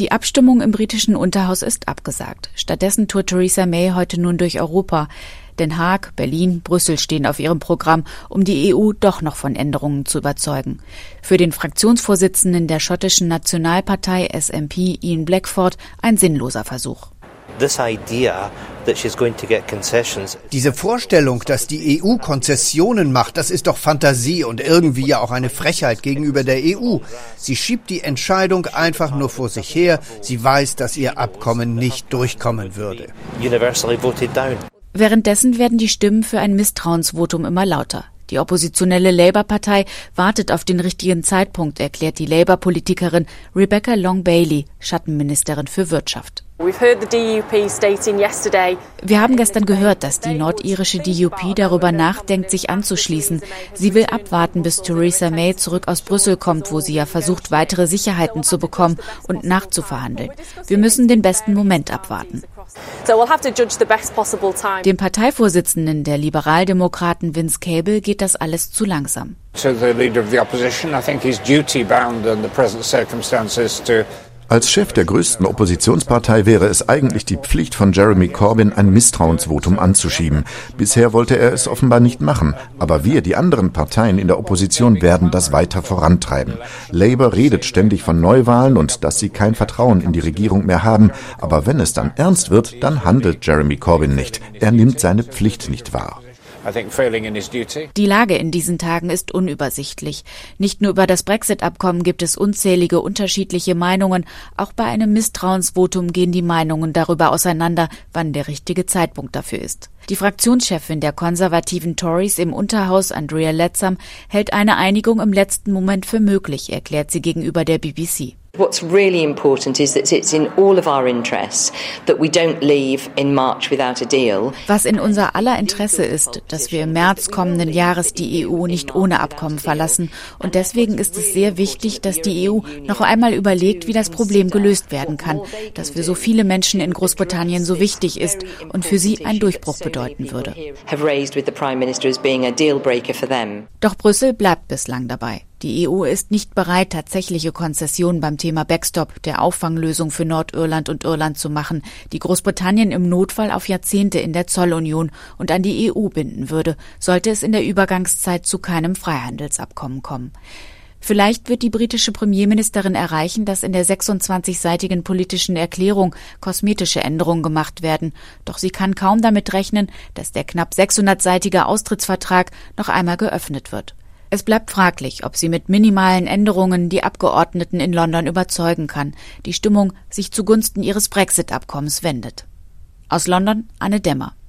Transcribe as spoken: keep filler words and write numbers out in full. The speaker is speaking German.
Die Abstimmung im britischen Unterhaus ist abgesagt. Stattdessen tourt Theresa May heute nun durch Europa. Den Haag, Berlin, Brüssel stehen auf ihrem Programm, um die E U doch noch von Änderungen zu überzeugen. Für den Fraktionsvorsitzenden der schottischen Nationalpartei S N P, Ian Blackford, ein sinnloser Versuch. Diese Vorstellung, dass die E U Konzessionen macht, das ist doch Fantasie und irgendwie ja auch eine Frechheit gegenüber der E U. Sie schiebt die Entscheidung einfach nur vor sich her. Sie weiß, dass ihr Abkommen nicht durchkommen würde. Währenddessen werden die Stimmen für ein Misstrauensvotum immer lauter. Die oppositionelle Labour-Partei wartet auf den richtigen Zeitpunkt, erklärt die Labour-Politikerin Rebecca Long-Bailey, Schattenministerin für Wirtschaft. Wir haben gestern gehört, dass die nordirische D U P darüber nachdenkt, sich anzuschließen. Sie will abwarten, bis Theresa May zurück aus Brüssel kommt, wo sie ja versucht, weitere Sicherheiten zu bekommen und nachzuverhandeln. Wir müssen den besten Moment abwarten. Dem Parteivorsitzenden der Liberaldemokraten Vince Cable geht das alles zu langsam. Als Chef der größten Oppositionspartei wäre es eigentlich die Pflicht von Jeremy Corbyn, ein Misstrauensvotum anzuschieben. Bisher wollte er es offenbar nicht machen. Aber wir, die anderen Parteien in der Opposition, werden das weiter vorantreiben. Labour redet ständig von Neuwahlen und dass sie kein Vertrauen in die Regierung mehr haben. Aber wenn es dann ernst wird, dann handelt Jeremy Corbyn nicht. Er nimmt seine Pflicht nicht wahr. Die Lage in diesen Tagen ist unübersichtlich. Nicht nur über das Brexit-Abkommen gibt es unzählige unterschiedliche Meinungen. Auch bei einem Misstrauensvotum gehen die Meinungen darüber auseinander, wann der richtige Zeitpunkt dafür ist. Die Fraktionschefin der konservativen Tories im Unterhaus, Andrea Leadsom, hält eine Einigung im letzten Moment für möglich, erklärt sie gegenüber der B B C. What's really important is that it's in all of our interests that we don't leave in March without a deal. Was in unser aller Interesse ist, dass wir im März kommenden Jahres die E U nicht ohne Abkommen verlassen. Und deswegen ist es sehr wichtig, dass die E U noch einmal überlegt, wie das Problem gelöst werden kann, das für so viele Menschen in Großbritannien so wichtig ist und für sie ein Durchbruch bedeuten würde. Doch Brüssel bleibt bislang dabei. Die E U ist nicht bereit, tatsächliche Konzessionen beim Thema Backstop, der Auffanglösung für Nordirland und Irland zu machen, die Großbritannien im Notfall auf Jahrzehnte in der Zollunion und an die E U binden würde, sollte es in der Übergangszeit zu keinem Freihandelsabkommen kommen. Vielleicht wird die britische Premierministerin erreichen, dass in der sechsundzwanzigseitigen politischen Erklärung kosmetische Änderungen gemacht werden. Doch sie kann kaum damit rechnen, dass der knapp sechshundertseitige Austrittsvertrag noch einmal geöffnet wird. Es bleibt fraglich, ob sie mit minimalen Änderungen die Abgeordneten in London überzeugen kann, die Stimmung sich zugunsten ihres Brexit-Abkommens wendet. Aus London, Anne Demmer.